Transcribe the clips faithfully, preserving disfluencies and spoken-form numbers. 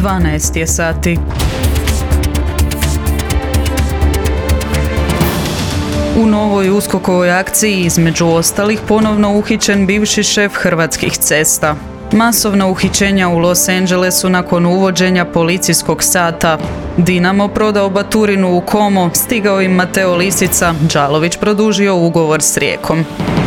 dvanaest je sati. U novoj uskokovoj akciji između ostalih ponovno uhićen bivši šef Hrvatskih cesta. Masovna uhićenja u Los Angelesu nakon uvođenja policijskog sata. Dinamo prodao Baturinu u Como, stigao im Mateo Lisica, Đalović produžio ugovor s Rijekom.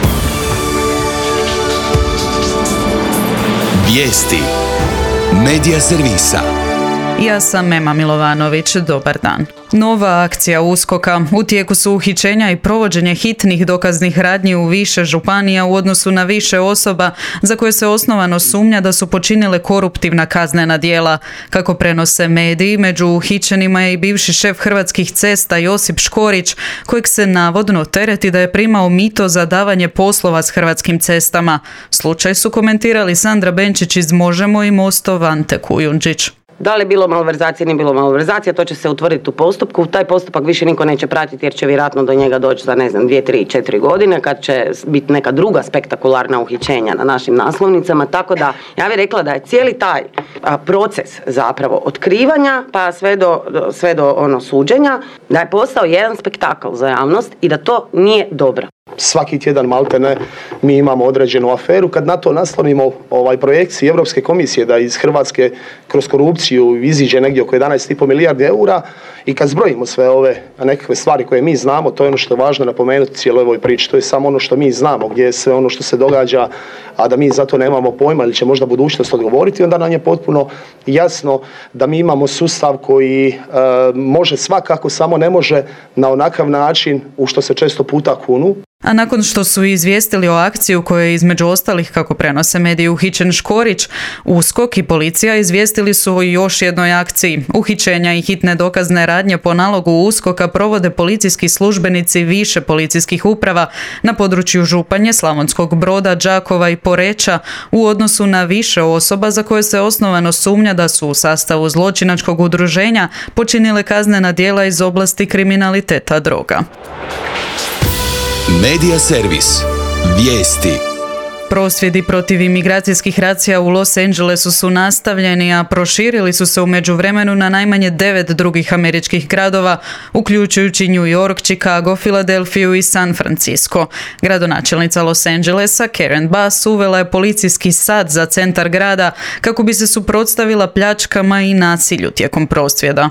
Vijesti Medija servisa. Ja sam Ema Milovanović, dobar dan. Nova akcija uskoka. U tijeku su uhićenja i provođenje hitnih dokaznih radnji u više županija u odnosu na više osoba za koje se osnovano sumnja da su počinile koruptivna kaznena djela. Kako prenose mediji, među uhićenima je i bivši šef Hrvatskih cesta Josip Škorić, kojeg se navodno tereti da je primao mito za davanje poslova s Hrvatskim cestama. Slučaj su komentirali Sandra Benčić iz Možemo i Mostov Ante Kujundžić. Da li je bilo malverzacije, nije bilo malverzacija, to će se utvrditi u postupku. Taj postupak više niko neće pratiti jer će vjerojatno do njega doći za, ne znam, dvije, tri, četiri godine kad će biti neka druga spektakularna uhićenja na našim naslovnicama. Tako da, ja bih rekla da je cijeli taj a, proces zapravo otkrivanja pa sve do, do, sve do ono suđenja, da je postao jedan spektakl za javnost i da to nije dobro. Svaki tjedan malte ne, mi imamo određenu aferu. Kad na to naslonimo ovaj projekciji Europske komisije da iz Hrvatske kroz korupciju iziđe negdje oko jedanaest zarez pet milijardi eura i kad zbrojimo sve ove nekakve stvari koje mi znamo, to je ono što je važno napomenuti cijeloj ovoj priči. To je samo ono što mi znamo, gdje je sve ono što se događa, a da mi za to nemamo pojma ili će možda budućnost odgovoriti, onda nam je potpuno jasno da mi imamo sustav koji e, može svakako, samo ne može na onakav način u što se često puta kunu. A nakon što su izvijestili o akciji u kojoj je između ostalih, kako prenose mediji, uhićen Škorić, USKOK i policija izvijestili su o još jednoj akciji. Uhićenja i hitne dokazne radnje po nalogu USKOK-a provode policijski službenici više policijskih uprava na području Županje, Slavonskog Broda, Đakova i Poreča u odnosu na više osoba za koje se osnovano sumnja da su u sastavu zločinačkog udruženja počinile kaznena djela iz oblasti kriminaliteta droga. Medija servis. Vijesti. Prosvjedi protiv imigracijskih racija u Los Angelesu su nastavljeni, a proširili su se u međuvremenu na najmanje devet drugih američkih gradova, uključujući New York, Chicago, Filadelfiju i San Francisco. Gradonačelnica Los Angelesa, Karen Bass, uvela je policijski sat za centar grada kako bi se suprotstavila pljačkama i nasilju tijekom prosvjeda.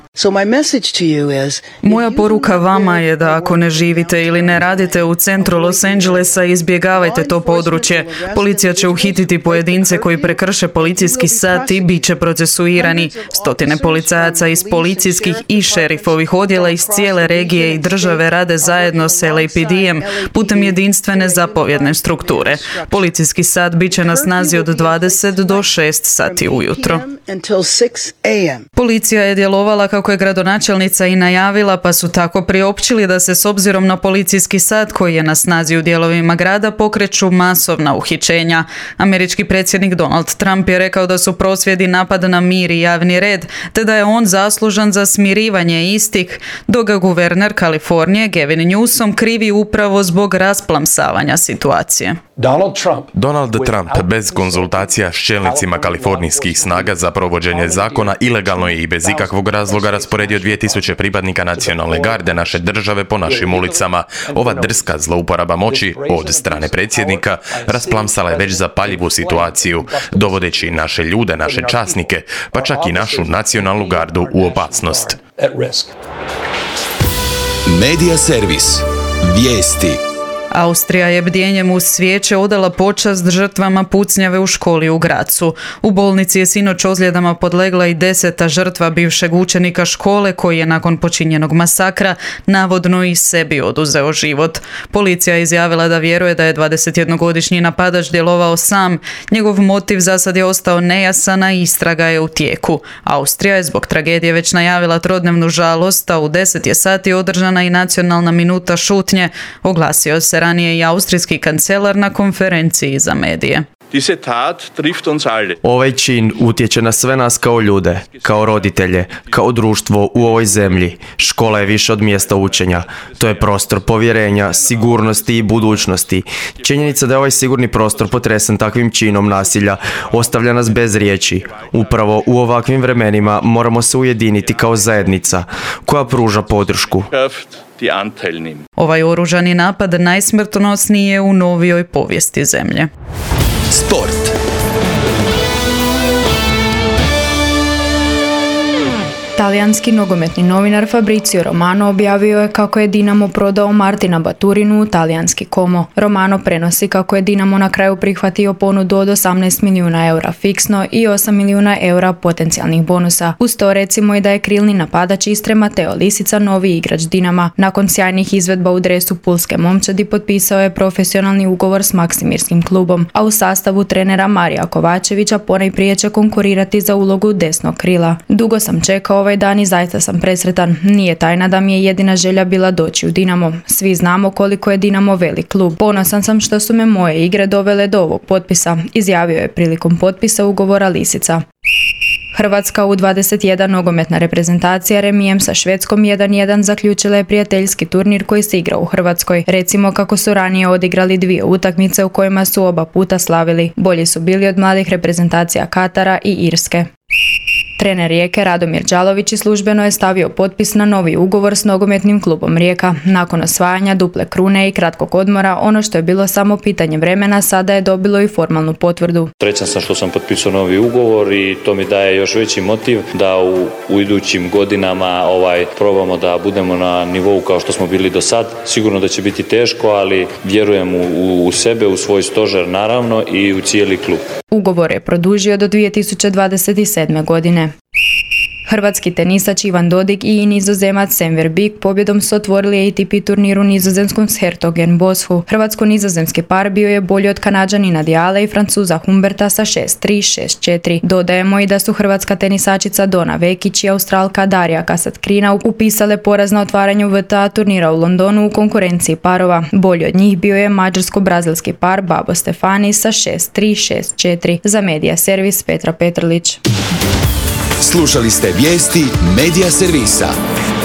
Moja poruka vama je da ako ne živite ili ne radite u centru Los Angelesa, izbjegavajte to područje. Policija će uhititi pojedince koji prekrše policijski sat i bit će procesuirani. Stotine policajaca iz policijskih i šerifovih odjela iz cijele regije i države rade zajedno s L A P D-em putem jedinstvene zapovjedne strukture. Policijski sat bit će na snazi od dvadeset do šest sati ujutro. Policija je djelovala kako je gradonačelnica i najavila, pa su tako priopćili da se s obzirom na policijski sat koji je na snazi u dijelovima grada pokreću masovna uhićenja. Američki predsjednik Donald Trump je rekao da su prosvjedi napad na mir i javni red, te da je on zaslužan za smirivanje istih, dok ga guverner Kalifornije Gavin Newsom krivi upravo zbog rasplamsavanja situacije. Donald Trump, Donald Trump bez konzultacija s čelnicima kalifornijskih snaga za provođenje zakona ilegalno je i bez ikakvog razloga rasporedio dvije tisuće pripadnika nacionalne garde naše države po našim ulicama. Ova drska zlouporaba moći od strane predsjednika rasplamsala je već zapaljivu situaciju, dovodeći naše ljude, naše časnike, pa čak i našu nacionalnu gardu u opasnost. Medija servis. Vijesti. Austrija je bdjenjem uz svijeće odala počast žrtvama pucnjave u školi u Grazu. U bolnici je sinoć ozljedama podlegla i deseta žrtva bivšeg učenika škole koji je nakon počinjenog masakra navodno i sebi oduzeo život. Policija je izjavila da vjeruje da je dvadesetjednogodišnji napadač djelovao sam. Njegov motiv za sad je ostao nejasan, a istraga je u tijeku. Austrija je zbog tragedije već najavila trodnevnu žalost, a u deset je sati održana i nacionalna minuta šutnje, oglasio se ranije i austrijski kancelar na konferenciji za medije. Diese Tat trifft uns alle. Ovaj čin utječe na sve nas kao ljude, kao roditelje, kao društvo u ovoj zemlji. Škola je više od mjesta učenja. To je prostor povjerenja, sigurnosti i budućnosti. Činjenica da je ovaj sigurni prostor potresen takvim činom nasilja ostavlja nas bez riječi. Upravo u ovakvim vremenima moramo se ujediniti kao zajednica koja pruža podršku. Ovaj oružani napad najsmrtonosniji je u novijoj povijesti zemlje. Sport. Talijanski nogometni novinar Fabrizio Romano objavio je kako je Dinamo prodao Martina Baturinu u talijanski Como. Romano prenosi kako je Dinamo na kraju prihvatio ponudu od osamnaest milijuna eura fiksno i osam milijuna eura potencijalnih bonusa. Uz to recimo i da je krilni napadač Istre Mateo Lisica novi igrač Dinama. Nakon sjajnih izvedba u dresu pulske momčadi potpisao je profesionalni ugovor s Maksimirskim klubom, a u sastavu trenera Marija Kovačevića ponajprije će konkurirati za ulogu desnog krila. Dugo sam čekao ovaj dan i zaista sam presretan. Nije tajna da mi je jedina želja bila doći u Dinamo. Svi znamo koliko je Dinamo velik klub. Ponosan sam što su me moje igre dovele do ovog potpisa, izjavio je prilikom potpisa ugovora Lisica. Hrvatska u dvadeset jedan nogometna reprezentacija remijem sa Švedskom jedan jedan zaključila je prijateljski turnir koji se igra u Hrvatskoj. Recimo kako su ranije odigrali dvije utakmice u kojima su oba puta slavili. Bolji su bili od mladih reprezentacija Katara i Irske. Trener Rijeke Radomir Đalović službeno je stavio potpis na novi ugovor s nogometnim klubom Rijeka. Nakon osvajanja duple krune i kratkog odmora, ono što je bilo samo pitanje vremena sada je dobilo i formalnu potvrdu. Srećan sam što sam potpisao novi ugovor i to mi daje još veći motiv da u, u idućim godinama ovaj, probamo da budemo na nivou kao što smo bili do sad. Sigurno da će biti teško, ali vjerujem u, u sebe, u svoj stožer naravno i u cijeli klub. Ugovor je produžio do dvije tisuće dvadeset sedme godine. Hrvatski tenisač Ivan Dodig i Nizozemac Sam Verbeek pobjedom su otvorili A T P turnir u nizozemskom Hertogenboschu. Hrvatsko-nizozemski par bio je bolji od Kanađanina Diale i Francuza Humberta sa šest tri šest četiri. Dodajemo i da su hrvatska tenisačica Dona Vekić i Australka Darija Kasatkina upisale poraz na otvaranju V T A turnira u Londonu u konkurenciji parova. Bolji od njih bio je mađarsko-brazilski par Babo Stefani sa šest tri šest četiri. Za Medija servis Petra Petrlić. Slušali ste vijesti Medija servisa.